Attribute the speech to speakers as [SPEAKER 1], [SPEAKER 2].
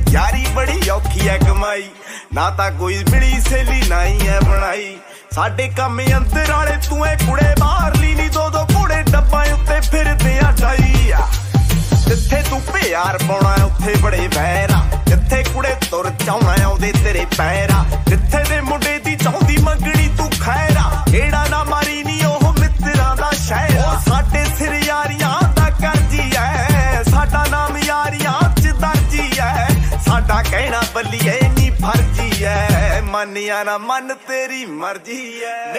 [SPEAKER 1] यारी बड़ी औखी है कमाई ना ता कोई मिली सहेली नाई है बनाई साडे कम अंदर वाले तू है कुड़े बाहरली नी दो दो घोड़े डब्बा उत्ते फिरदे आ डाई जिथे तू प्यार पाउणा उत्थे बड़े वैरा जिथे कुड़े तुर चाउणा आउंदे तेरे पैरा जिथे दे मुंडे दी चाहुंदी मंगणी तू खैरा केड़ा ना मारी नी ओह मित्रां दा शहरा साडे सिर यारियां दा करजी है साडा नाम यारियां च दर्जी है साडा कहना बल्लिए नी फर्जी है मन या ना मन तेरी मर्जी है।